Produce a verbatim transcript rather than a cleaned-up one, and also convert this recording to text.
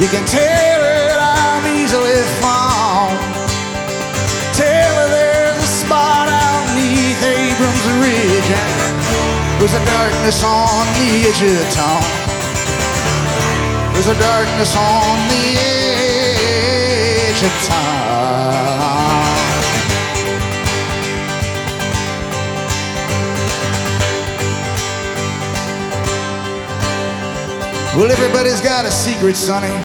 You can tell her that I'm easily found. Tell her there's a spot out beneath Abrams Ridge, and there's a darkness on the edge of town. There's a darkness on the edge of town. Well, everybody's got a secret, sonny.